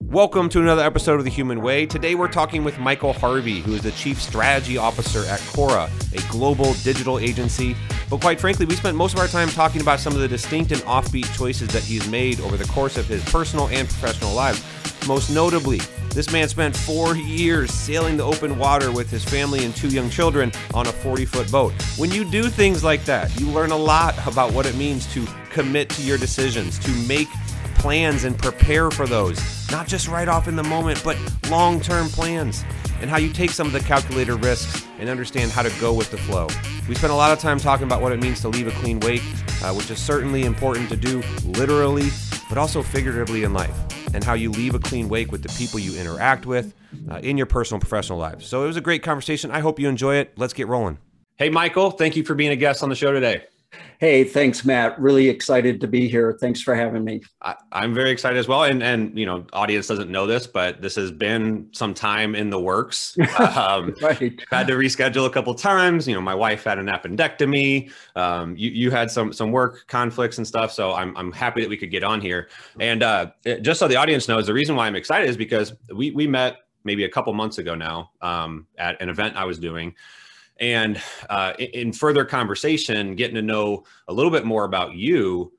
Welcome to another episode of The Human Way. Today we're talking with Michael Harvey, who is the Chief Strategy Officer at Quora, a global digital agency. But quite frankly, we spent most of our time talking about some of the distinct and offbeat choices that he's made over the course of his personal and professional lives. Most notably, this man spent 4 years sailing the open water with his family and 2 young children on a 40-foot boat. When you do things like that, you learn a lot about what it means to commit to your decisions, to make plans and prepare for those. Not just right off in the moment, but long-term plans, and how you take some of the calculated risks and understand how to go with the flow. We spent a lot of time talking about what it means to leave a clean wake, which is certainly important to do literally, but also figuratively in life, and how you leave a clean wake with the people you interact with in your personal and professional lives. So it was a great conversation. I hope you enjoy it. Let's get rolling. Hey, Michael, thank you for being a guest on the show today. Hey, thanks, Matt. Really excited to be here. Thanks for having me. I'm very excited as well. And you know, audience doesn't know this, but this has been some time in the works. Right. Had to reschedule a couple times. You know, my wife had an appendectomy. You had some work conflicts and stuff. So I'm happy that we could get on here. And just so the audience knows, the reason why I'm excited is because we met maybe a couple months ago now at an event I was doing. And in further conversation, getting to know a little bit more about you,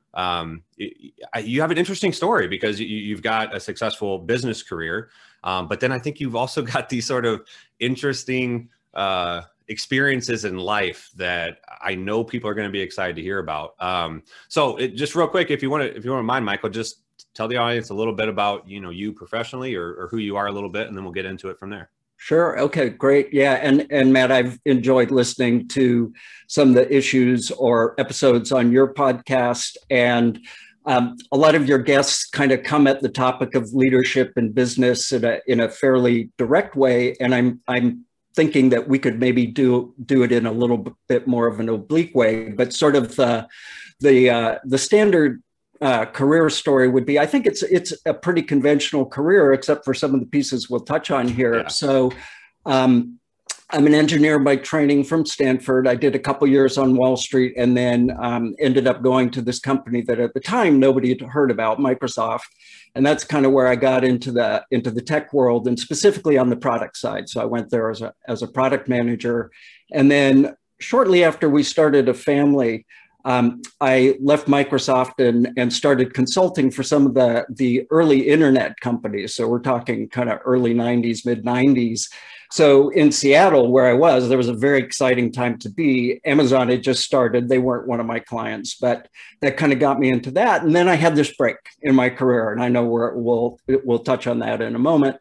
you have an interesting story because you've got a successful business career. But then I think you've also got these sort of interesting experiences in life that I know people are going to be excited to hear about. So just real quick, if you want to mind, Michael, just tell the audience a little bit about, you professionally or who you are a little bit, and then we'll get into it from there. Sure. Okay, great. Yeah. And Matt, I've enjoyed listening to some of the issues or episodes on your podcast. And a lot of your guests kind of come at the topic of leadership and business in a fairly direct way. And I'm thinking that we could maybe do it in a little bit more of an oblique way, but sort of the standard career story would be, I think it's a pretty conventional career, except for some of the pieces we'll touch on here. Yeah. So I'm an engineer by training from Stanford. I did a couple years on Wall Street and then ended up going to this company that at the time nobody had heard about, Microsoft. And that's kind of where I got into the tech world, and specifically on the product side. So I went there as a product manager. And then shortly after we started a family, I left Microsoft and started consulting for some of the early internet companies. So we're talking kind of early 90s, mid 90s. So in Seattle, where I was, there was a very exciting time to be. Amazon had just started. They weren't one of my clients, but that kind of got me into that. And then I had this break in my career, and I know we'll touch on that in a moment.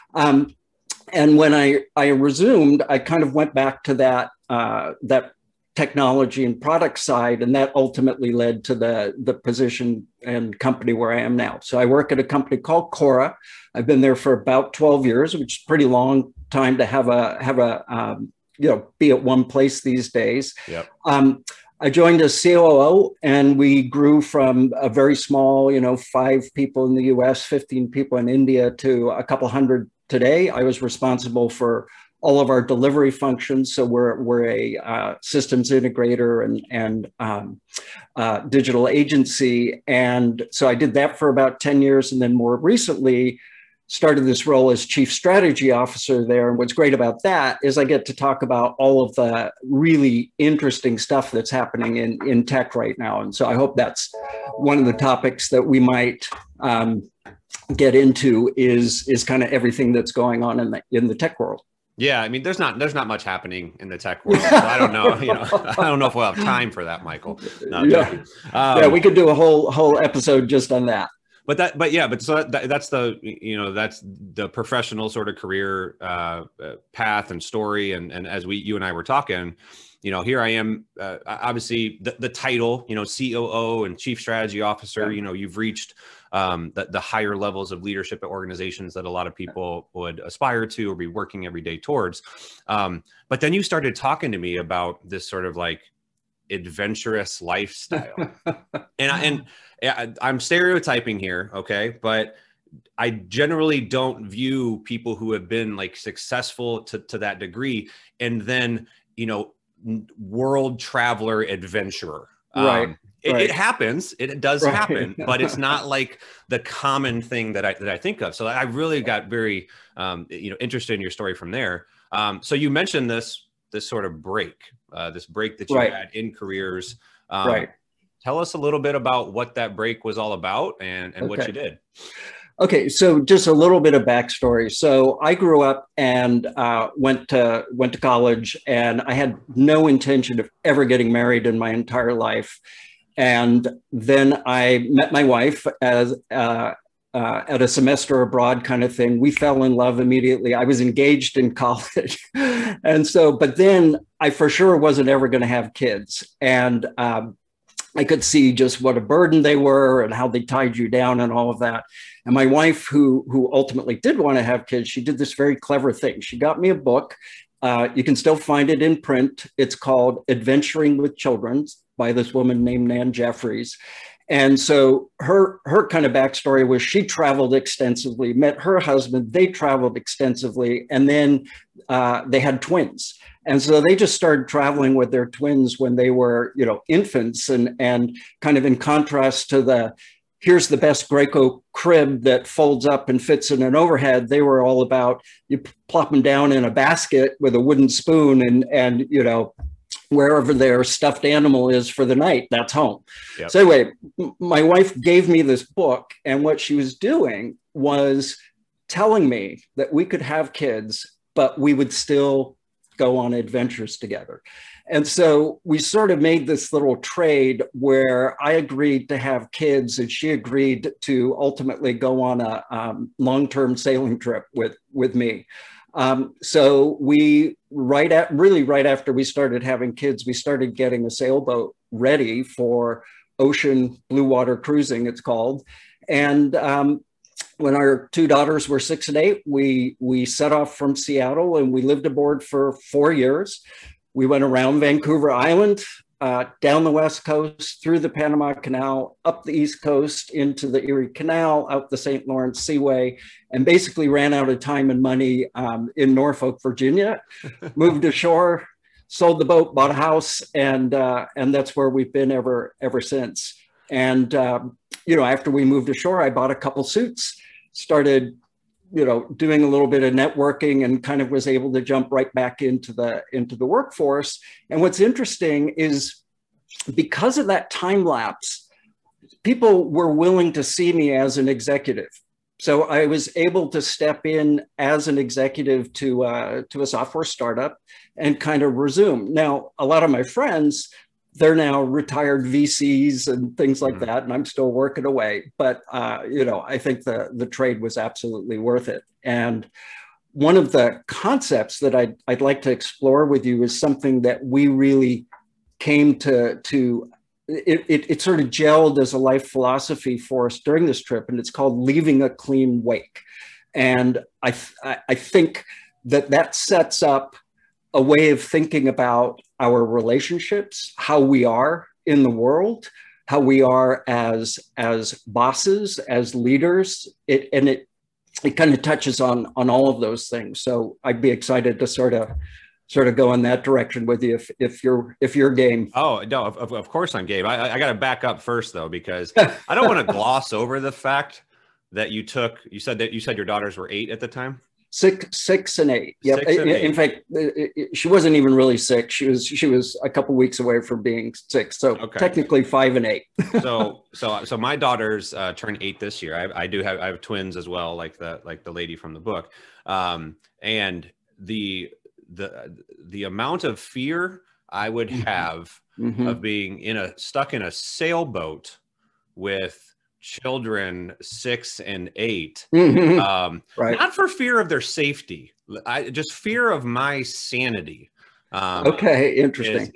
And when I resumed, I kind of went back to that technology and product side, and that ultimately led to the position and company where I am now. So I work at a company called Quora. I've been there for about 12 years, which is a pretty long time to have a be at one place these days. Yep. I joined as COO, and we grew from a very small, 5 people in the US, 15 people in India, to a couple hundred today. I was responsible for all of our delivery functions. So we're a systems integrator and digital agency. And so I did that for about 10 years. And then more recently started this role as Chief Strategy Officer there. And what's great about that is I get to talk about all of the really interesting stuff that's happening in tech right now. And so I hope that's one of the topics that we might get into is kind of everything that's going on in the tech world. Yeah, I mean, there's not much happening in the tech world. So I don't know, I don't know if we'll have time for that, Michael. No, yeah, we could do a whole episode just on that. But that's the professional sort of career path and story. And as you and I were talking, here I am. Obviously, the title, COO and Chief Strategy Officer. Yeah. You've reached the higher levels of leadership at organizations that a lot of people would aspire to or be working every day towards. But then you started talking to me about this sort of like adventurous lifestyle, and I'm stereotyping here, okay, but I generally don't view people who have been like successful to that degree and then world traveler adventurer. Right. it happens. It does Right. happen, but it's not like the common thing that I think of. So I really got very, interested in your story from there. So you mentioned this sort of break that you had in careers. Right. Tell us a little bit about what that break was all about and what you did. Okay, so just a little bit of backstory. So I grew up and went to college, and I had no intention of ever getting married in my entire life. And then I met my wife as at a semester abroad kind of thing. We fell in love immediately. I was engaged in college, and so, but then I for sure wasn't ever going to have kids, and I could see just what a burden they were and how they tied you down and all of that. And my wife, who ultimately did want to have kids, she did this very clever thing. She got me a book. You can still find it in print. It's called Adventuring with Children by this woman named Nan Jeffries. And so her kind of backstory was she traveled extensively, met her husband, they traveled extensively, and then they had twins. And so they just started traveling with their twins when they were, infants, and kind of in contrast to here's the best Graco crib that folds up and fits in an overhead. They were all about you plop them down in a basket with a wooden spoon and wherever their stuffed animal is for the night, that's home. Yep. So anyway, my wife gave me this book, and what she was doing was telling me that we could have kids, but we would still go on adventures together. And so we sort of made this little trade where I agreed to have kids and she agreed to ultimately go on a long-term sailing trip with me. So we, right after we started having kids, we started getting a sailboat ready for ocean blue water cruising, it's called. And when our two daughters were 6 and 8, we set off from Seattle and we lived aboard for 4 years. We went around Vancouver Island, down the West Coast, through the Panama Canal, up the East Coast, into the Erie Canal, out the St. Lawrence Seaway, and basically ran out of time and money in Norfolk, Virginia, moved ashore, sold the boat, bought a house, and that's where we've been ever since. And, after we moved ashore, I bought a couple suits, started doing a little bit of networking, and kind of was able to jump right back into the workforce. And what's interesting is because of that time lapse, people were willing to see me as an executive. So I was able to step in as an executive to a software startup and kind of resume. Now, a lot of my friends, they're now retired VCs and things like that, and I'm still working away. But I think the trade was absolutely worth it. And one of the concepts that I'd like to explore with you is something that we really came to. It sort of gelled as a life philosophy for us during this trip, and it's called leaving a clean wake. And I think that sets up a way of thinking about our relationships, how we are in the world, how we are as bosses, as leaders. It kind of touches on all of those things. So I'd be excited to sort of go in that direction with you if you're game. Oh no, of course I'm game. I got to back up first though, because I don't want to gloss over the fact that you said your daughters were 8 at the time. 6 and 8. Yeah. In fact, she wasn't even really 6. She was a couple weeks away from being 6. So technically 5 and 8. so my daughters turn 8 this year. I have twins as well, like the lady from the book. And the amount of fear I would have of being stuck in a sailboat with children 6 and 8, right. Not for fear of their safety, just fear of my sanity. Interesting.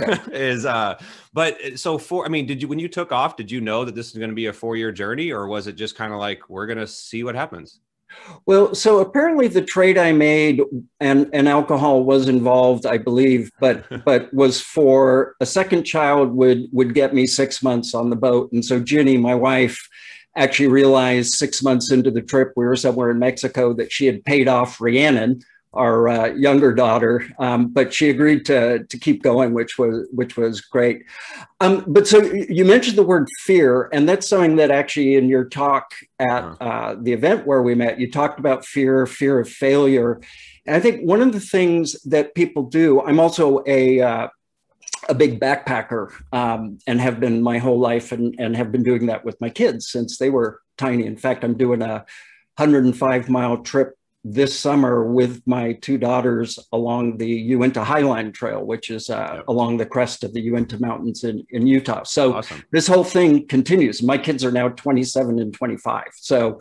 But so when you took off, did you know that this is going to be a 4-year journey, or was it just kind of like, we're going to see what happens? Well, so apparently the trade I made, and alcohol was involved, I believe, but was for a second child would get me 6 months on the boat. And so Ginny, my wife, actually realized 6 months into the trip, we were somewhere in Mexico, that she had paid off Rhiannon, our younger daughter, but she agreed to keep going, which was great. But so you mentioned the word fear, and that's something that actually in your talk at the event where we met, you talked about fear of failure. And I think one of the things that people do, I'm also a big backpacker and have been my whole life, and have been doing that with my kids since they were tiny. In fact, I'm doing a 105-mile trip this summer with my two daughters along the Uinta Highline Trail, which is along the crest of the Uinta Mountains in Utah. So awesome. This whole thing continues. My kids are now 27 and 25. So,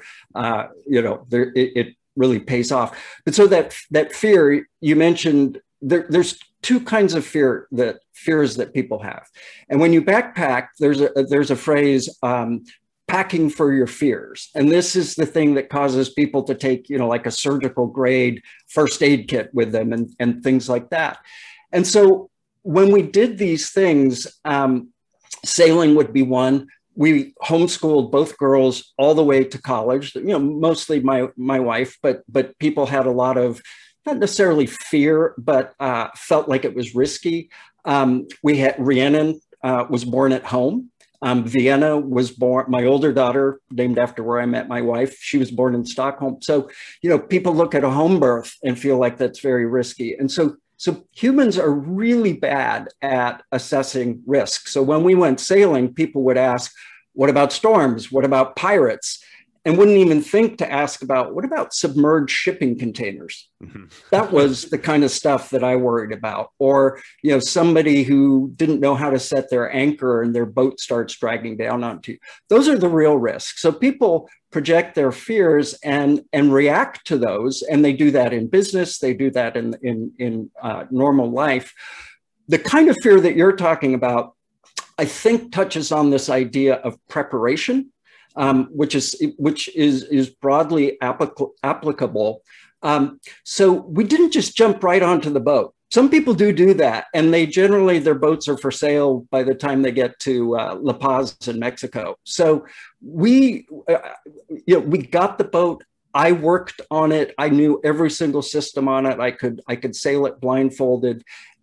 it really pays off. But so that fear you mentioned, there's two kinds of fears that people have. And when you backpack, there's a phrase, packing for your fears. And this is the thing that causes people to take, like a surgical grade first aid kit with them and things like that. And so when we did these things, sailing would be one. We homeschooled both girls all the way to college, mostly my wife, but people had a lot of, not necessarily fear, but felt like it was risky. We had Rhiannon was born at home. Vienna was born, my older daughter, named after where I met my wife. She was born in Stockholm. So, people look at a home birth and feel like that's very risky. And so humans are really bad at assessing risk. So when we went sailing, people would ask, what about storms? What about pirates? And wouldn't even think to ask about, what about submerged shipping containers? Mm-hmm. That was the kind of stuff that I worried about. Or, somebody who didn't know how to set their anchor and their boat starts dragging down onto you. Those are the real risks. So people project their fears and react to those. And they do that in business. They do that in normal life. The kind of fear that you're talking about, I think, touches on this idea of preparation. Which is broadly applicable. So we didn't just jump right onto the boat. Some people do that, and their boats are for sale by the time they get to La Paz in Mexico. So we got the boat. I worked on it. I knew every single system on it. I could sail it blindfolded.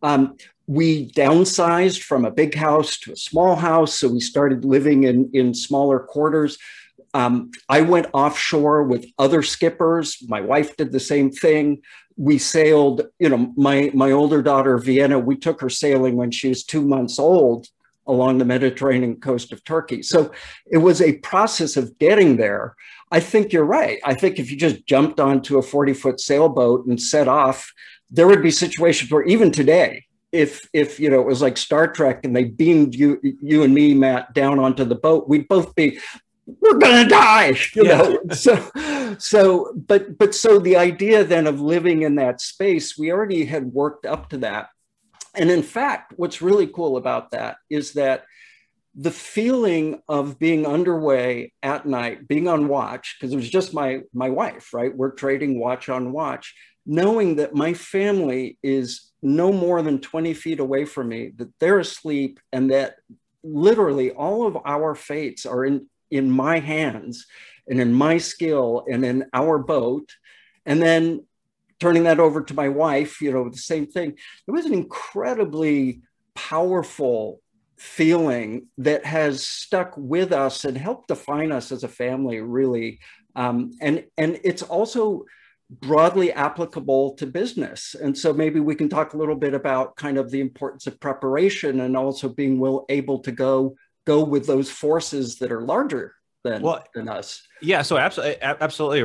We downsized from a big house to a small house. So we started living in smaller quarters. I went offshore with other skippers. My wife did the same thing. We sailed, my older daughter, Vienna, we took her sailing when she was 2 months old along the Mediterranean coast of Turkey. So it was a process of getting there. I think you're right. I think if you just jumped onto a 40-foot sailboat and set off, there would be situations where even today, if it was like Star Trek and they beamed you and me, Matt, down onto the boat, we'd both be, we're gonna die, know. So the idea then of living in that space, we already had worked up to that. And in fact, what's really cool about that is that the feeling of being underway at night, being on watch, because it was just my wife, right? We're trading watch on watch, knowing that my family is no more than 20 feet away from me, that they're asleep, and that literally all of our fates are in my hands and in my skill and in our boat. And then turning that over to my wife, the same thing. It was an incredibly powerful feeling that has stuck with us and helped define us as a family, really. And it's also broadly applicable to business. And so maybe we can talk a little bit about kind of the importance of preparation and also being able to go with those forces that are larger than us. Yeah, so absolutely.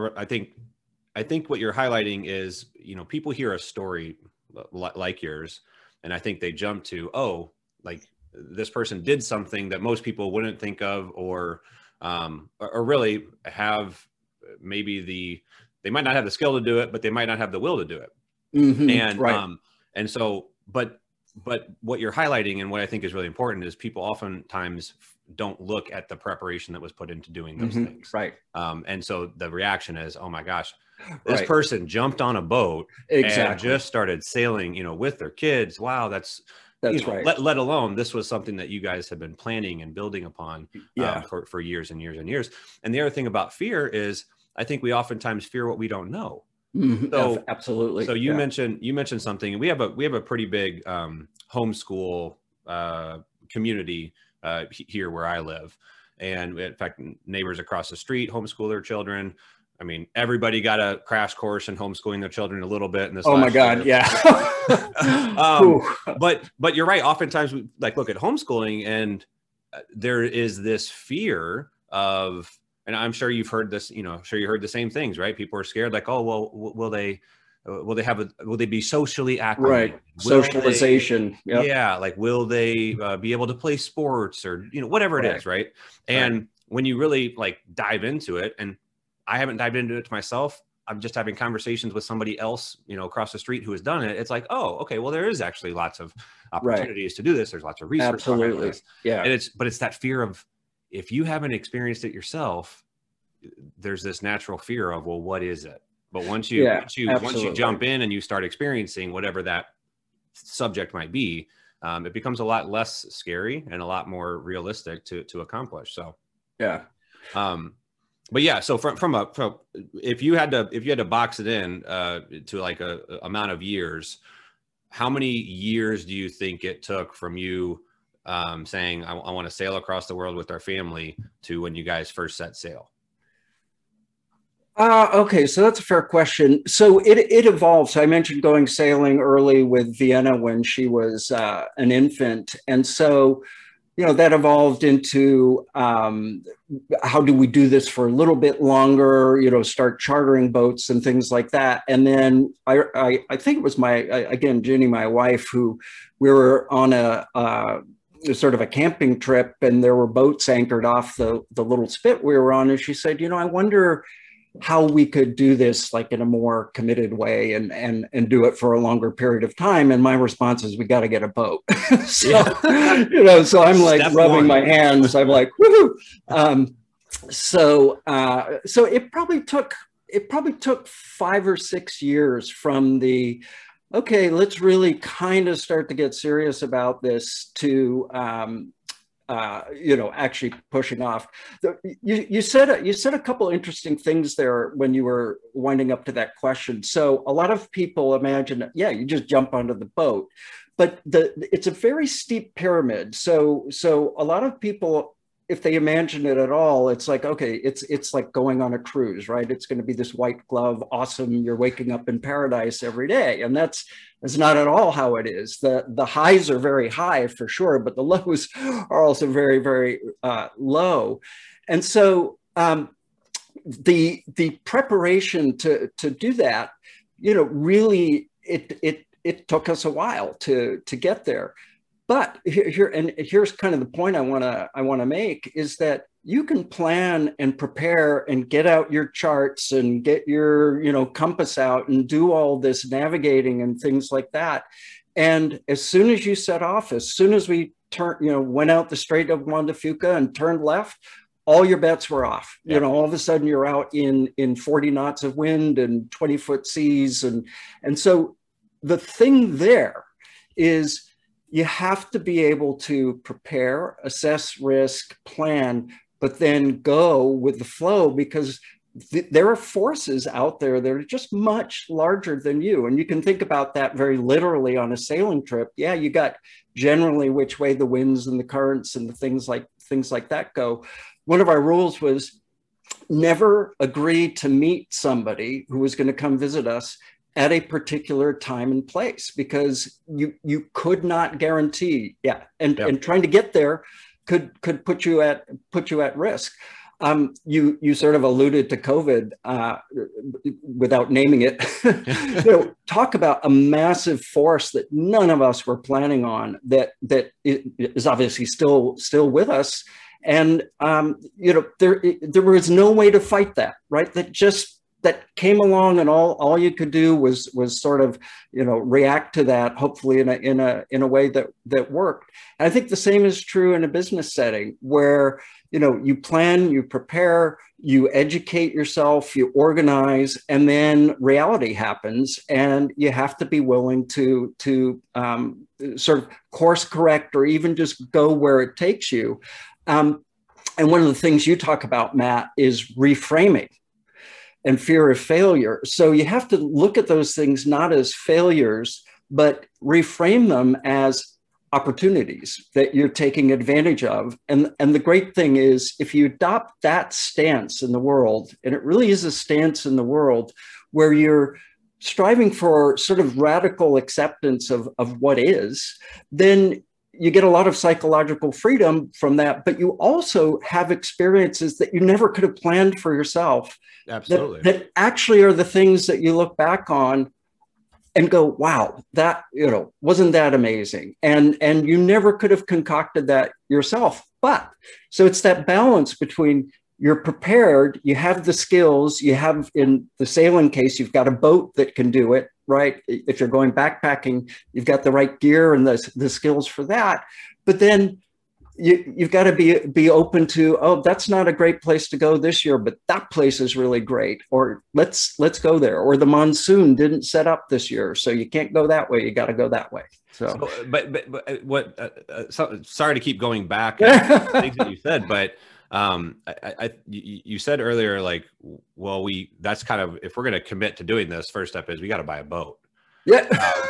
I think what you're highlighting is, people hear a story like yours, and I think they jump to, like this person did something that most people wouldn't think of, or really have maybe they might not have the skill to do it, but they might not have the will to do it. Mm-hmm, and right. And so, but what you're highlighting and what I think is really important is people oftentimes don't look at the preparation that was put into doing those mm-hmm, things. Right. And so the reaction is, oh my gosh, this person jumped on a boat and just started sailing, with their kids. Wow. That's right. Let alone this was something that you guys have been planning and building upon for years and years and years. And the other thing about fear is, I think we oftentimes fear what we don't know. So absolutely. So you mentioned something. We have a pretty big homeschool community here where I live, and in fact, neighbors across the street homeschool their children. I mean, everybody got a crash course in homeschooling their children a little bit in this. Oh my God, year. Yeah. But you're right. Oftentimes, we look at homeschooling, and there is this fear of, and I'm sure you've heard this. Sure you heard the same things, right? People are scared, like, oh well, will they be socially active? Right, socialization. Yeah, like will they be able to play sports or whatever it is, right? And when you really dive into it, and I haven't dived into it myself. I'm just having conversations with somebody else, across the street who has done it. It's like, oh, okay, well, there is actually lots of opportunities to do this. There's lots of research. Absolutely. Yeah. And it's that fear of, if you haven't experienced it yourself, there's this natural fear of, well, what is it? But once you jump in and you start experiencing whatever that subject might be, it becomes a lot less scary and a lot more realistic to accomplish. So, yeah. But yeah, so from if you had to box it in to a amount of years, how many years do you think it took from you saying I want to sail across the world with our family to when you guys first set sail? Okay, so that's a fair question. So it evolved. So I mentioned going sailing early with Vienna when she was an infant, and so that evolved into how do we do this for a little bit longer, start chartering boats and things like that. And then I think it was Ginny, my wife, who we were on a sort of a camping trip, and there were boats anchored off the little spit we were on. And she said, I wonder how we could do this in a more committed way and do it for a longer period of time. And my response is, we got to get a boat. So I'm rubbing my hands. I'm like, woohoo. So it probably took 5 or 6 years from okay, let's really kind of start to get serious about this to, actually pushing off. You said a couple interesting things there when you were winding up to that question. So a lot of people imagine, you just jump onto the boat, but it's a very steep pyramid. So a lot of people, if they imagine it at all, it's like, okay, it's like going on a cruise, right? It's going to be this white glove, awesome, you're waking up in paradise every day. And that's not at all how it is. The highs are very high for sure, but the lows are also very, very low. And so the preparation to do that, really, it took us a while to get there. But here's kind of the point I want to make, is that you can plan and prepare and get out your charts and get your compass out and do all this navigating and things like that. And as soon as you set off, as soon as we went out the Strait of Juan de Fuca and turned left, all your bets were off. Yeah. All of a sudden you're out in 40 knots of wind and 20-foot seas, and so the thing there is, you have to be able to prepare, assess risk, plan, but then go with the flow, because there are forces out there that are just much larger than you. And you can think about that very literally on a sailing trip. Yeah, you got generally which way the winds and the currents and the things like that go. One of our rules was never agree to meet somebody who was going to come visit us at a particular time and place, because you could not guarantee. And trying to get there could put you at risk. You sort of alluded to COVID without naming it. Talk about a massive force that none of us were planning on, that is obviously still with us. And there was no way to fight that, right? That came along, and all you could do was sort of react to that, hopefully in a way that worked. And I think the same is true in a business setting, where you plan, you prepare, you educate yourself, you organize, and then reality happens, and you have to be willing to sort of course correct, or even just go where it takes you. And one of the things you talk about, Matt, is reframing. and fear of failure. So you have to look at those things not as failures, but reframe them as opportunities that you're taking advantage of. And the great thing is, if you adopt that stance in the world, and it really is a stance in the world where you're striving for sort of radical acceptance of what is, then you get a lot of psychological freedom from that, but you also have experiences that you never could have planned for yourself. Absolutely. That actually are the things that you look back on and go, wow, that, wasn't that amazing? And you never could have concocted that yourself. But so it's that balance between you're prepared, you have the skills, you have, in the sailing case, you've got a boat that can do it, right? If you're going backpacking, you've got the right gear and the skills for that. But then you've got to be open to, oh, that's not a great place to go this year, but that place is really great, or let's go there. Or the monsoon didn't set up this year, so you can't go that way. You got to go that way. So but what? Sorry to keep going back to things that you said, but you said earlier, like, well, that's kind of, if we're going to commit to doing this, first step is we got to buy a boat. Yeah.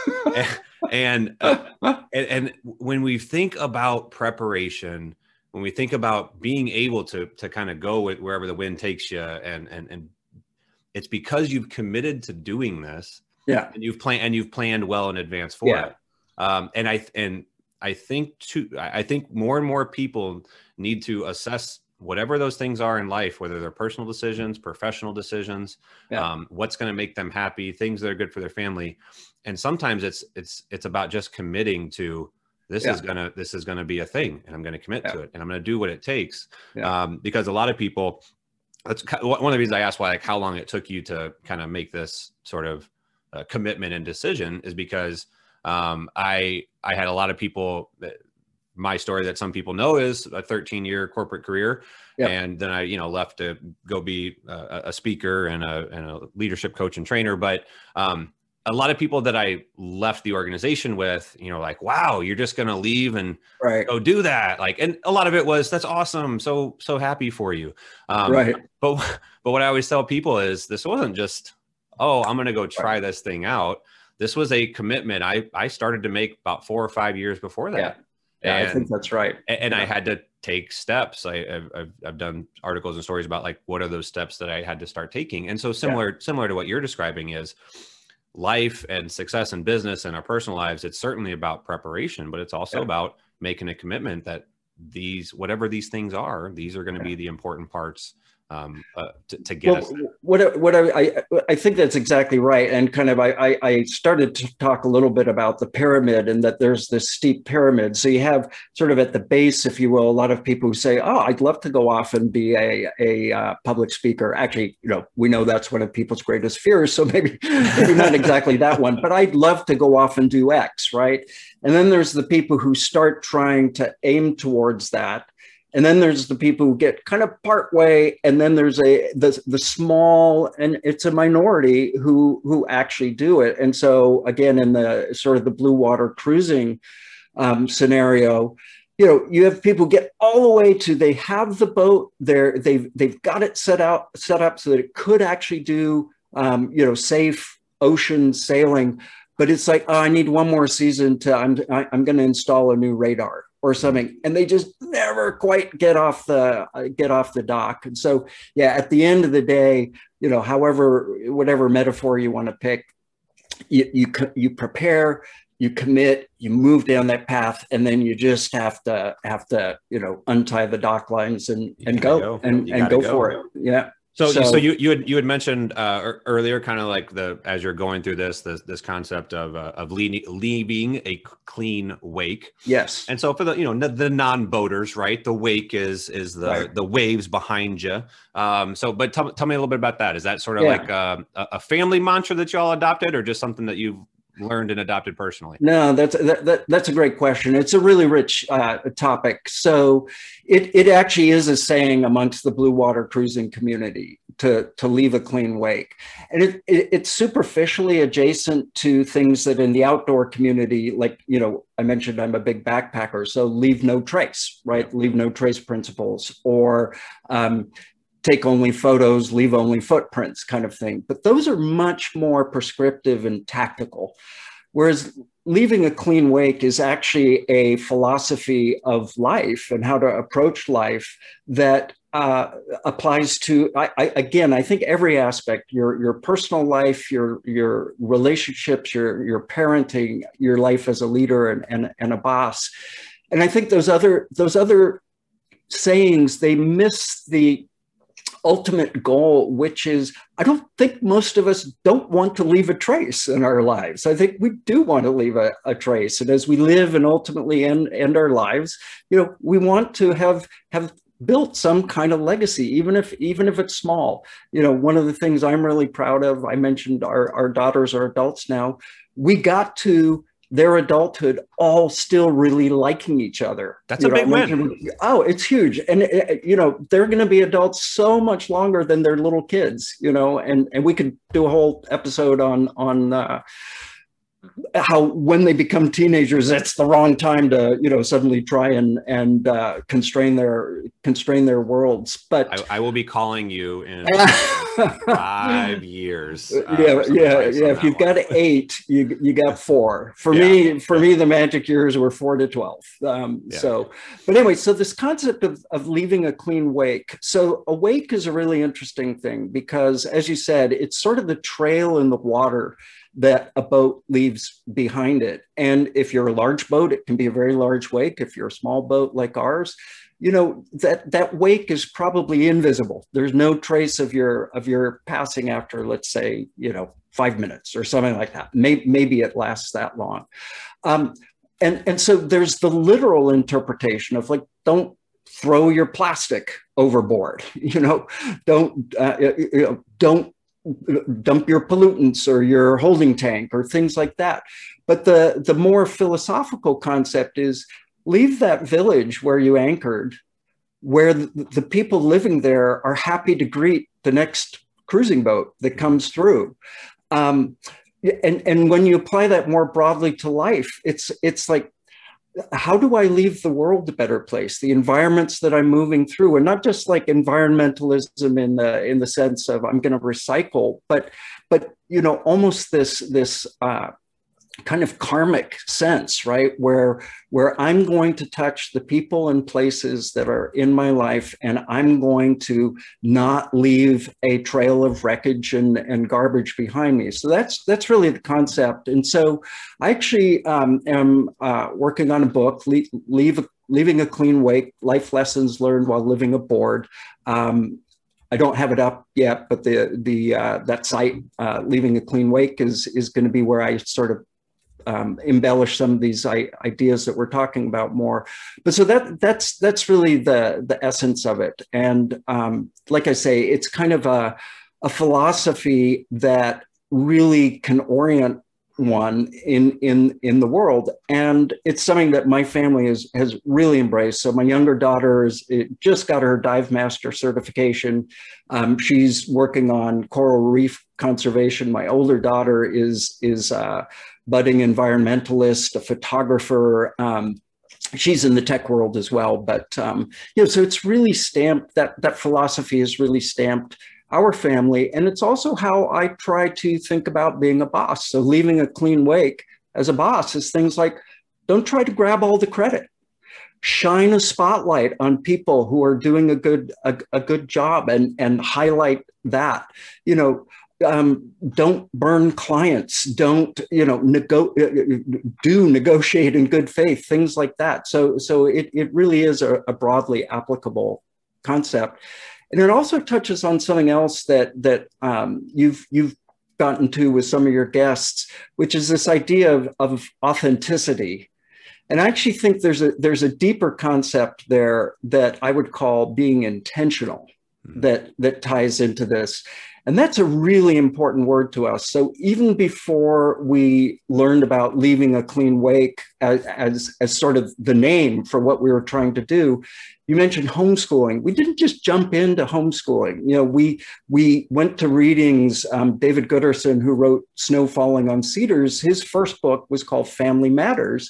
And when we think about preparation, when we think about being able to kind of go with wherever the wind takes you, and it's because you've committed to doing this, yeah, and you've planned well in advance for it. And I think more and more people need to assess whatever those things are in life, whether they're personal decisions, professional decisions, what's going to make them happy, things that are good for their family. And sometimes it's about just committing to this is gonna be a thing, and I'm going to commit to it, and I'm going to do what it takes. Because a lot of people, that's one of the reasons I asked why, like, how long it took you to kind of make this sort of commitment and decision, is because I had a lot of people that, my story that some people know is a 13-year corporate career. And then I, left to go be a speaker and a leadership coach and trainer. But a lot of people that I left the organization with, like, wow, you're just going to leave and go do that. Like, and a lot of it was, that's awesome. So happy for you. But what I always tell people is, this wasn't just, oh, I'm going to go try this thing out. This was a commitment I started to make about 4 or 5 years before that. Yeah, I think that's right. And I had to take steps. I've done articles and stories about, like, what are those steps that I had to start taking. And so similar to what you're describing is life and success in business and our personal lives. It's certainly about preparation, but it's also about making a commitment that whatever these things are, these are going to be the important parts to get us there. I think that's exactly right. And kind of, I started to talk a little bit about the pyramid, and that there's this steep pyramid. So you have sort of at the base, if you will, a lot of people who say, oh, I'd love to go off and be a public speaker. Actually, we know that's one of people's greatest fears. So maybe not exactly that one, but I'd love to go off and do X, right? And then there's the people who start trying to aim towards that. And then there's the people who get kind of part way, and then there's the small, and it's a minority who actually do it. And so again, in the sort of the blue water cruising scenario, you have people get all the way to, they have the boat there, they've got it set up so that it could actually do safe ocean sailing, but it's like, oh, I need one more season I'm going to install a new radar or something, and they just never quite get off the dock. And so, at the end of the day, whatever metaphor you want to pick, you prepare, you commit, you move down that path, and then you just have to untie the dock lines and go for it. Yeah. So you had mentioned earlier, kind of like as you're going through this concept of leaving a clean wake. Yes. And so for the the non-boaters, right, the wake is the waves behind you. But tell me a little bit about that. Is that sort of like a family mantra that you all adopted, or just something that you've learned and adopted personally? No, that's a great question. It's a really rich topic. So it actually is a saying amongst the blue water cruising community to leave a clean wake. And it's superficially adjacent to things that in the outdoor community, like, I mentioned I'm a big backpacker, so leave no trace, right? Leave no trace principles, or take only photos, leave only footprints kind of thing. But those are much more prescriptive and tactical. Whereas leaving a clean wake is actually a philosophy of life and how to approach life that applies to, I think every aspect, your personal life, your relationships, your parenting, your life as a leader and a boss. And I think those other sayings, they miss the ultimate goal, which is, I don't think most of us don't want to leave a trace in our lives. I think we do want to leave a trace. And as we live and ultimately end our lives, we want to have built some kind of legacy, even if it's small. One of the things I'm really proud of, I mentioned our daughters are adults now. We got to their adulthood all still really liking each other. That's a big win. Oh, it's huge. And, they're going to be adults so much longer than their little kids, and we could do a whole episode on how when they become teenagers, that's the wrong time to, suddenly try and constrain their worlds. But I will be calling you in 5 years. If you've got 8, you got 4. For me, the magic years were 4 to 12. So, but anyway, so this concept of leaving a clean wake. So a wake is a really interesting thing because, as you said, it's sort of the trail in the water that a boat leaves behind it. And if you're a large boat, it can be a very large wake. If you're a small boat like ours, that wake is probably invisible. There's no trace of your passing after, let's say, 5 minutes or something like that. Maybe it lasts that long. And so there's the literal interpretation of, like, don't throw your plastic overboard, don't dump your pollutants or your holding tank or things like that. But the more philosophical concept is, leave that village where you anchored, where the people living there are happy to greet the next cruising boat that comes through. And when you apply that more broadly to life, it's like, how do I leave the world a better place? The environments that I'm moving through, and not just like environmentalism in the sense of I'm going to recycle, but almost this kind of karmic sense, right? Where I'm going to touch the people and places that are in my life, and I'm going to not leave a trail of wreckage and garbage behind me. So that's really the concept. And so I actually am working on a book, Leaving a Clean Wake, Life Lessons Learned While Living Aboard. I don't have it up yet, but that site, Leaving a Clean Wake, is going to be where I sort of embellish some of these ideas that we're talking about more. But so that's really the essence of it. And like I say, it's kind of a philosophy that really can orient one in the world. And it's something that my family has really embraced. So my younger daughter just got her dive master certification. She's working on coral reef conservation. My older daughter is budding environmentalist, a photographer. She's in the tech world as well, but so it's really stamped, that philosophy is really stamped our family. And it's also how I try to think about being a boss. So leaving a clean wake as a boss is things like, don't try to grab all the credit. Shine a spotlight on people who are doing a good job and highlight that. Don't burn clients. Don't negotiate in good faith. Things like that. So it really is a broadly applicable concept, and it also touches on something else that you've gotten to with some of your guests, which is this idea of authenticity. And I actually think there's a deeper concept there that I would call being intentional, that ties into this. And that's a really important word to us. So even before we learned about leaving a clean wake as sort of the name for what we were trying to do, you mentioned homeschooling. We didn't just jump into homeschooling. We went to readings. David Gooderson, who wrote Snow Falling on Cedars, his first book was called Family Matters.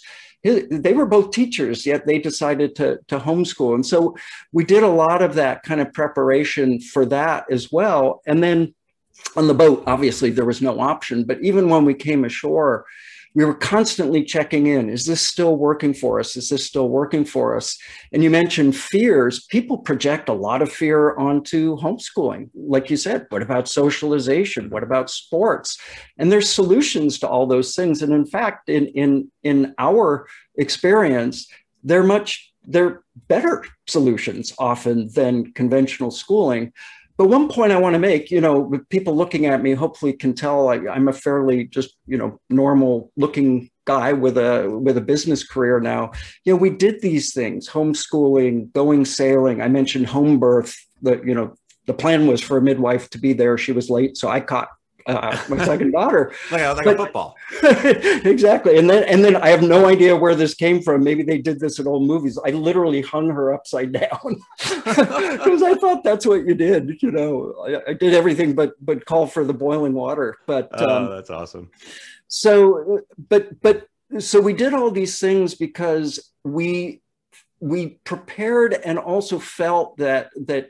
they were both teachers, yet they decided to homeschool. And so we did a lot of that kind of preparation for that as well. And then on the boat, obviously there was no option, but even when we came ashore, we were constantly checking in. Is this still working for us? Is this still working for us? And you mentioned fears. People project a lot of fear onto homeschooling. Like you said, what about socialization? What about sports? And there's solutions to all those things. And in fact, in our experience, they're better solutions often than conventional schooling. But one point I want to make, with people looking at me, hopefully can tell I'm a fairly just, normal looking guy with a business career now. We did these things: homeschooling, going sailing. I mentioned home birth. The plan was for a midwife to be there. She was late, so I caught my second daughter. like a football. Exactly. And then I have no idea where this came from. Maybe they did this in old movies. I literally hung her upside down because I thought that's what you did. I did everything but call for the boiling water. But that's awesome. So we did all these things because we prepared and also felt that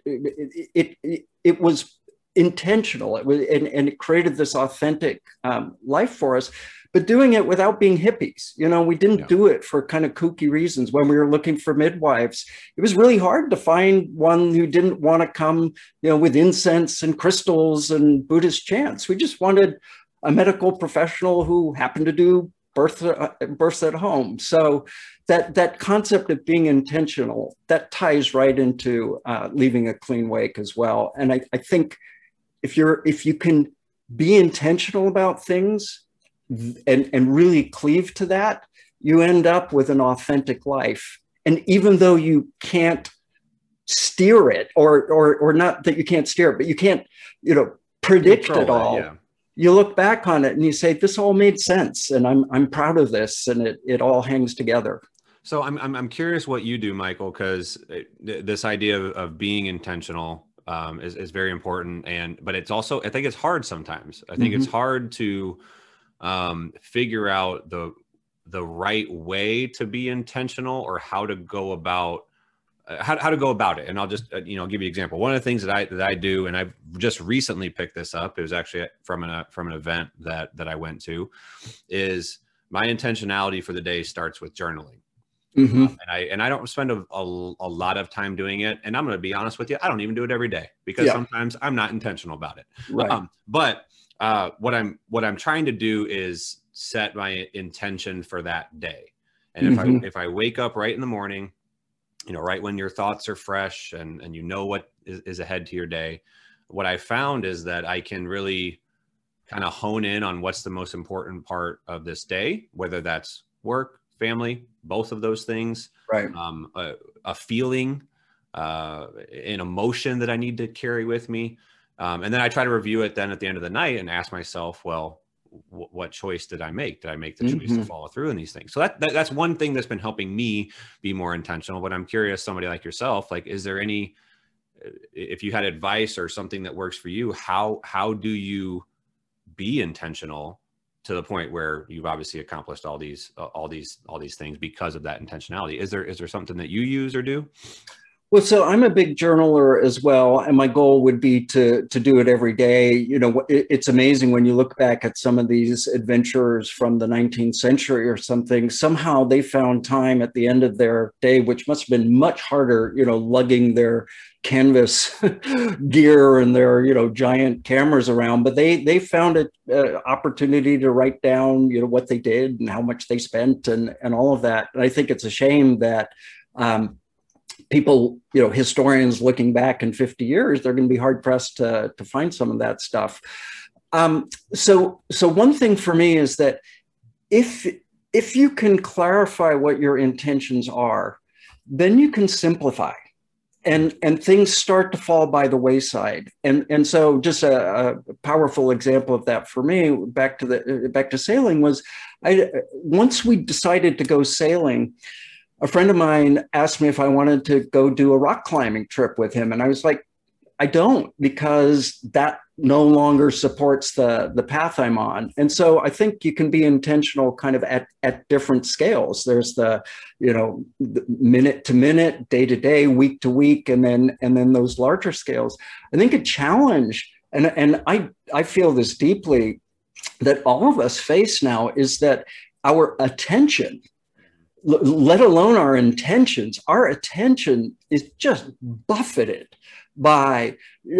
it was intentional. It was, and it created this authentic life for us, but doing it without being hippies. We didn't do it for kind of kooky reasons. When we were looking for midwives, it was really hard to find one who didn't want to come, with incense and crystals and Buddhist chants. We just wanted a medical professional who happened to do births at home. So that concept of being intentional, that ties right into leaving a clean wake as well. And I think if you can be intentional about things and really cleave to that, you end up with an authentic life. And even though you can't steer it, or not that you can't steer it, but you can't, predict it all. Yeah. You look back on it and you say, this all made sense, and I'm proud of this, and it all hangs together. So I'm curious what you do, Michael, because this idea of being intentional is very important, but it's also, I think it's hard sometimes. I think it's hard to figure out the right way to be intentional, or how to go about how to go about it. And I'll just give you an example. One of the things that I do, and I've just recently picked this up, it was actually from an event that I went to, is my intentionality for the day starts with journaling. And I don't spend a lot of time doing it. And I'm going to be honest with you, I don't even do it every day, because sometimes I'm not intentional about it. Right. But what I'm trying to do is set my intention for that day. And if I wake up right in the morning, right when your thoughts are fresh and what is ahead to your day, what I found is that I can really kind of hone in on what's the most important part of this day, whether that's work, family, both of those things, right? A feeling, an emotion that I need to carry with me. And then I try to review it then at the end of the night and ask myself, well, what choice did I make? Did I make the choice to follow through in these things? So that's one thing that's been helping me be more intentional. But I'm curious, somebody like yourself, is there any, if you had advice or something that works for you, how do you be intentional to the point where you've obviously accomplished all these things because of that intentionality? Is there something that you use or do? Well, so I'm a big journaler as well, and my goal would be to do it every day. It's amazing when you look back at some of these adventurers from the 19th century or something. Somehow they found time at the end of their day, which must have been much harder, lugging their canvas gear and their giant cameras around. But they found an opportunity to write down what they did and how much they spent and all of that. And I think it's a shame that people, historians looking back in 50 years, they're going to be hard pressed to find some of that stuff. So one thing for me is that if you can clarify what your intentions are, then you can simplify, and things start to fall by the wayside. And so just a powerful example of that for me, back to sailing, was once we decided to go sailing, a friend of mine asked me if I wanted to go do a rock climbing trip with him. And I was like, I don't, because that no longer supports the path I'm on. And so I think you can be intentional kind of at different scales. There's the, the minute to minute, day to day, week to week, and then those larger scales. I think a challenge, and I feel this deeply, that all of us face now is that our attention, let alone our intentions, our attention is just buffeted by,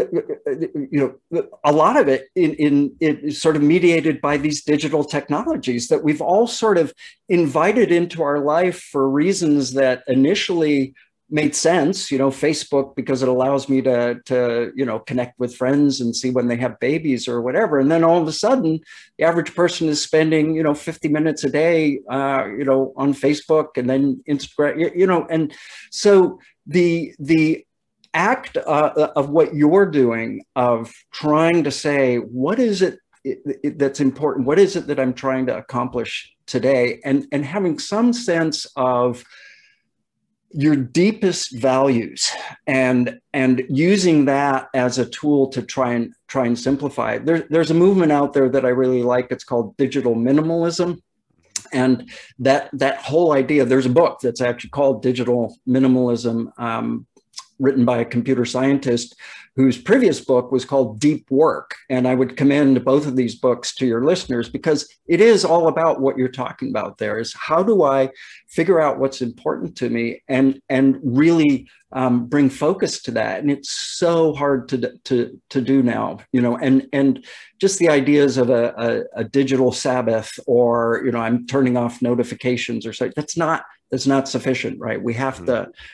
a lot of it in sort of mediated by these digital technologies that we've all sort of invited into our life for reasons that initially made sense. Facebook, because it allows me to connect with friends and see when they have babies or whatever. And then all of a sudden, the average person is spending, 50 minutes a day, on Facebook and then Instagram, and so the act of what you're doing, of trying to say, what is it that's important? What is it that I'm trying to accomplish today? And having some sense of your deepest values and using that as a tool to try and simplify. There's a movement out there that I really like. It's called digital minimalism. And that whole idea, there's a book that's actually called Digital Minimalism, written by a computer scientist whose previous book was called Deep Work. And I would commend both of these books to your listeners, because it is all about what you're talking about there, is how do I figure out what's important to me and really bring focus to that. And it's so hard to do now, and just the ideas of a digital Sabbath, or, I'm turning off notifications or so, that's not sufficient, right? We have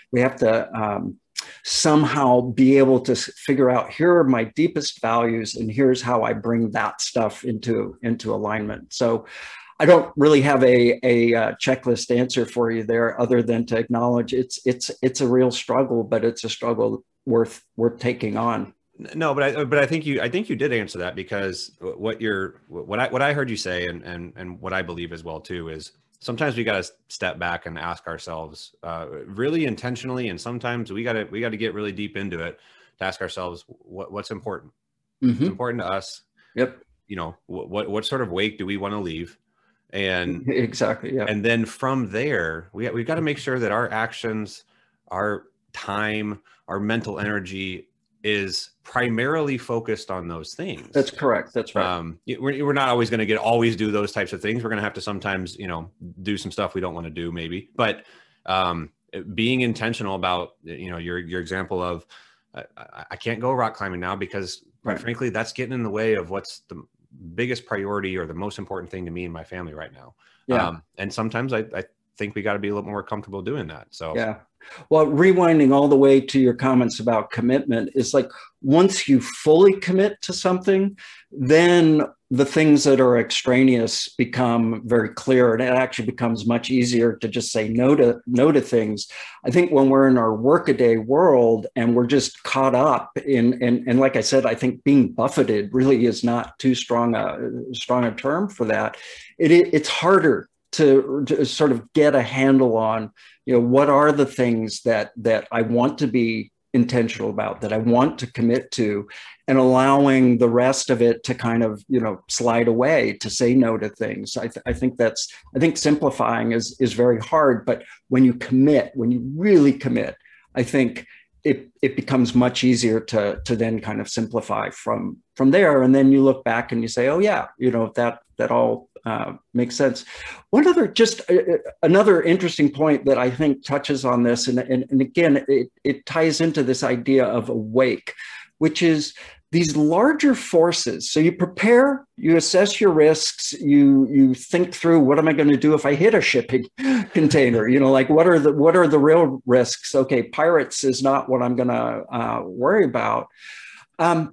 to somehow be able to figure out, here are my deepest values, and here's how I bring that stuff into alignment. So I don't really have a checklist answer for you there, other than to acknowledge it's a real struggle, but it's a struggle worth taking on. No, but I think you did answer that, because what I heard you say, and what I believe as well too, is sometimes we got to step back and ask ourselves really intentionally, and sometimes we got to get really deep into it to ask ourselves what's important. Mm-hmm. What's important to us. Yep. What sort of wake do we want to leave? And exactly. Yeah. And then from there, we've got to make sure that our actions, our time, our mental energy is primarily focused on those things. That's correct. That's right. We're not always going to always do those types of things. We're going to have to sometimes, do some stuff we don't want to do, maybe. But being intentional about, your example of, I can't go rock climbing now because, quite frankly, that's getting in the way of what's the biggest priority or the most important thing to me and my family right now. Yeah. And sometimes I think we got to be a little more comfortable doing that. So yeah. Well, rewinding all the way to your comments about commitment, is like, once you fully commit to something, then the things that are extraneous become very clear, and it actually becomes much easier to just say no to things. I think when we're in our workaday world and we're just caught up and like I said, I think being buffeted really is not too strong a term for that. It's harder to sort of get a handle on, what are the things that I want to be intentional about, that I want to commit to, and allowing the rest of it to kind of, slide away, to say no to things. I think simplifying is very hard, but when you really commit, I think it becomes much easier to then kind of simplify from there. And then you look back and you say, oh yeah, that all makes sense. One other, another interesting point that I think touches on this, and again, it ties into this idea of awake, which is these larger forces. So you prepare, you assess your risks, you think through, what am I going to do if I hit a shipping container? Like, what are the real risks? Okay, pirates is not what I'm going to worry about. And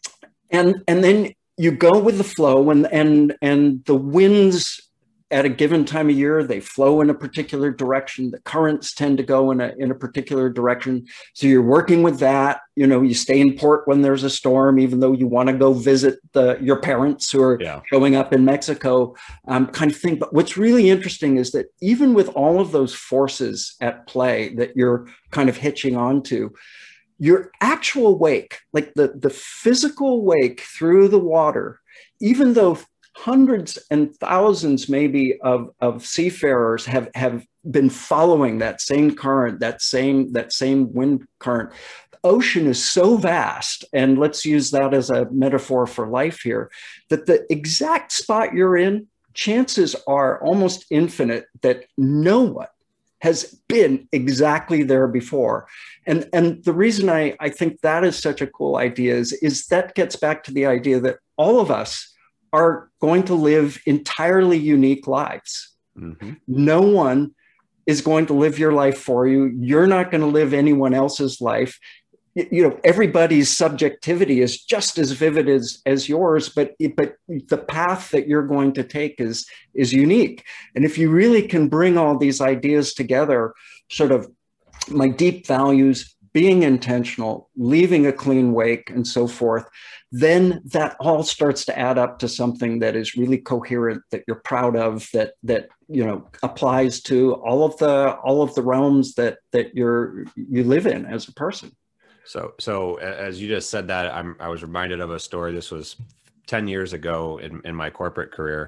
then you go with the flow, and the winds at a given time of year, they flow in a particular direction. The currents tend to go in a particular direction. So you're working with that. You stay in port when there's a storm, even though you want to go visit your parents who are showing up in Mexico, kind of thing. But what's really interesting is that even with all of those forces at play that you're kind of hitching onto, your actual wake, like the physical wake through the water, even though hundreds and thousands maybe of seafarers have been following that same current, that same wind current. The ocean is so vast, and let's use that as a metaphor for life here, that the exact spot you're in, chances are almost infinite that no one has been exactly there before. And the reason I think that is such a cool idea is that gets back to the idea that all of us are going to live entirely unique lives. Mm-hmm. No one is going to live your life for you. You're not going to live anyone else's life. You know, everybody's subjectivity is just as vivid as yours, but the path that you're going to take is unique. And if you really can bring all these ideas together, sort of my deep values, being intentional, leaving a clean wake, and so forth, then that all starts to add up to something that is really coherent, that you're proud of, that you know applies to all of the realms that you live in as a person. So as you just said that, I was reminded of a story. This was 10 years ago in my corporate career.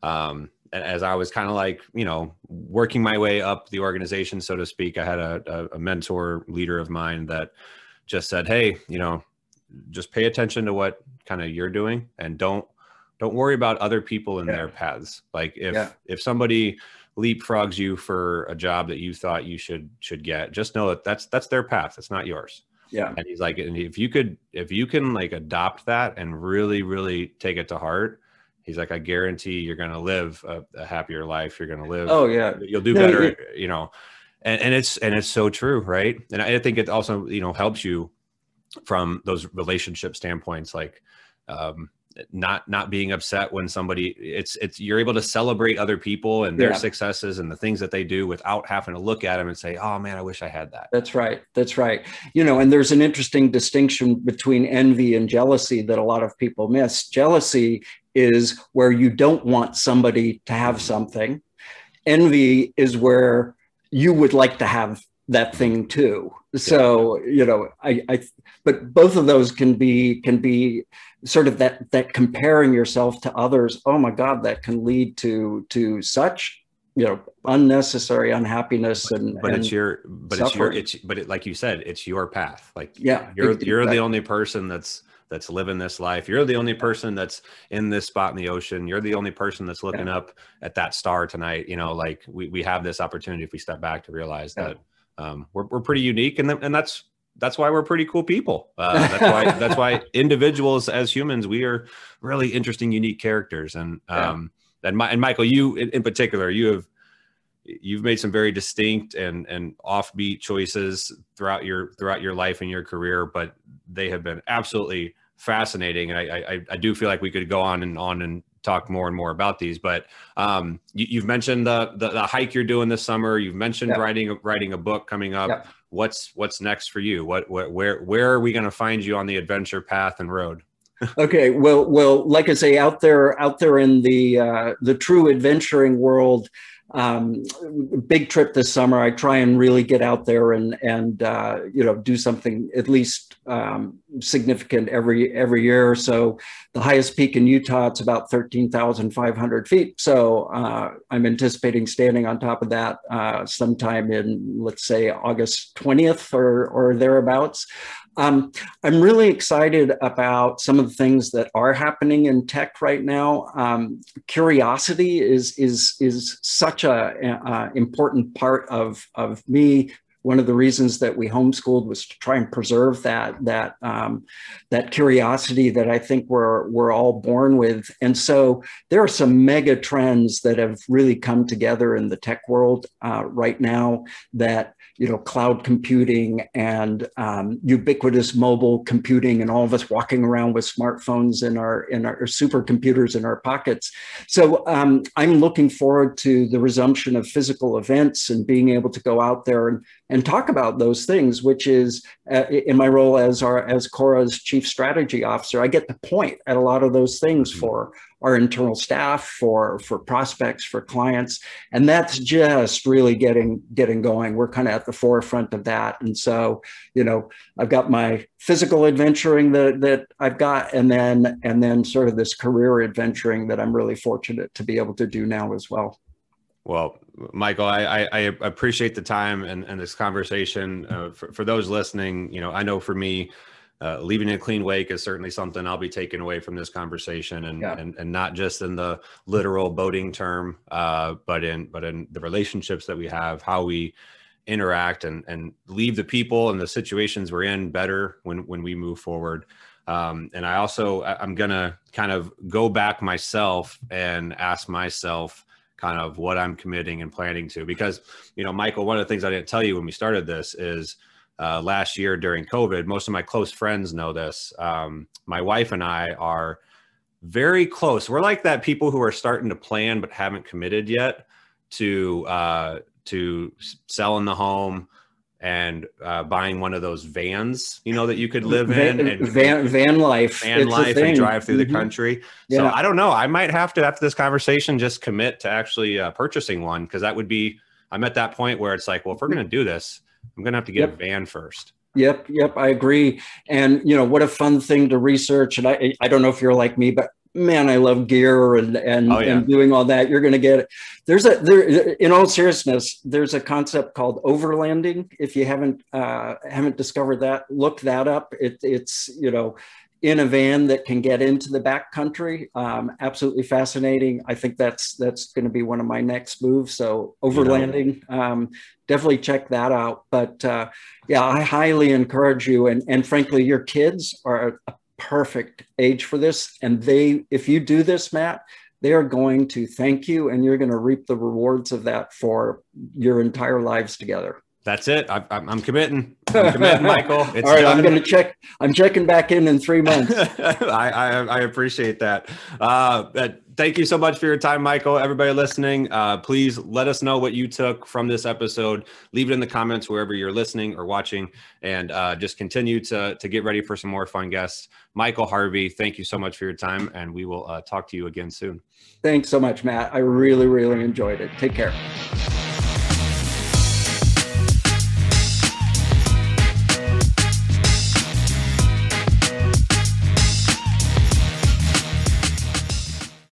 As I was kind of like, you know, working my way up the organization, so to speak, I had a mentor leader of mine that just said, hey, you know, just pay attention to what kind of you're doing, and don't worry about other people in their paths. Like if somebody leapfrogs you for a job that you thought you should get, just know that that's their path. It's not yours. Yeah. And he's like, and if you can like adopt that and really, really take it to heart, he's like, I guarantee you're going to live a happier life. You're going to live. Oh yeah. You'll do better, you know, and it's so true. Right. And I think it also, you know, helps you from those relationship standpoints, like, not being upset when somebody you're able to celebrate other people and their successes and the things that they do without having to look at them and say, oh man, I wish I had that. That's right. You know, and there's an interesting distinction between envy and jealousy that a lot of people miss. Jealousy is where you don't want somebody to have something. Envy is where you would like to have that thing too. So, you know, but both of those can be sort of that comparing yourself to others. Oh my God, that can lead to such, you know, unnecessary unhappiness but like you said, it's your path. Like, you're the only person that's living this life. You're the only person that's in this spot in the ocean. You're the only person that's looking up at that star tonight. You know, like we have this opportunity if we step back to realize that we're pretty unique, and that's why we're pretty cool people. That's why individuals as humans, we are really interesting, unique characters. And Michael, you in particular, you've made some very distinct and offbeat choices throughout your life and your career, but they have been absolutely fascinating. And I do feel like we could go on and talk more and more about these, but you've mentioned the hike you're doing this summer. You've mentioned writing a book coming up. Yep. What's next for you? Where are we going to find you on the adventure path and road? Okay, well, like I say, out there in the true adventuring world, big trip this summer. I try and really get out there and you know, do something at least significant every year or so. The highest peak in Utah, it's about 13,500 feet. So I'm anticipating standing on top of that sometime in, let's say, August 20th or thereabouts. I'm really excited about some of the things that are happening in tech right now. Curiosity is such a important part of me. One of the reasons that we homeschooled was to try and preserve that curiosity that I think we're all born with. And so there are some mega trends that have really come together in the tech world right now that, you know, cloud computing and ubiquitous mobile computing, and all of us walking around with smartphones in our supercomputers in our pockets. So I'm looking forward to the resumption of physical events and being able to go out there and talk about those things, which is in my role as Cora's chief strategy officer. I get to point at a lot of those things for our internal staff, for prospects, for clients. And that's just really getting going. We're kind of at the forefront of that. And so, I've got my physical adventuring that I've got, and then sort of this career adventuring that I'm really fortunate to be able to do now as well. Well, Michael, I appreciate the time and this conversation. For those listening, I know for me, leaving a clean wake is certainly something I'll be taking away from this conversation, and not just in the literal boating term, but in the relationships that we have, how we interact and leave the people and the situations we're in better when we move forward. And I'm going to kind of go back myself and ask myself kind of what I'm committing and planning to, because, Michael, one of the things I didn't tell you when we started this is, last year during COVID, most of my close friends know this. My wife and I are very close. We're like that people who are starting to plan but haven't committed yet to selling the home and buying one of those vans, that you could live in, and van life, and drive through the country. So I don't know. I might have to, after this conversation, just commit to actually purchasing one, because I'm at that point where it's like, well, if we're going to do this, I'm going to have to get a van first. Yep. I agree. And, what a fun thing to research. And I don't know if you're like me, but man, I love gear and doing all that. You're going to get it. In all seriousness, there's a concept called overlanding. If you haven't discovered that, look that up. It's in a van that can get into the backcountry. Absolutely fascinating. I think that's going to be one of my next moves. So overlanding, definitely check that out. But I highly encourage you. And frankly, your kids are a perfect age for this. And if you do this, Matt, they are going to thank you, and you're going to reap the rewards of that for your entire lives together. That's it. I'm committing. Michael. It's all right. done. I'm going to check. I'm checking back in 3 months. I appreciate that. Thank you so much for your time, Michael. Everybody listening, please let us know what you took from this episode. Leave it in the comments wherever you're listening or watching, and just continue to get ready for some more fun guests. Michael Harvey, thank you so much for your time, and we will talk to you again soon. Thanks so much, Matt. I really, really enjoyed it. Take care.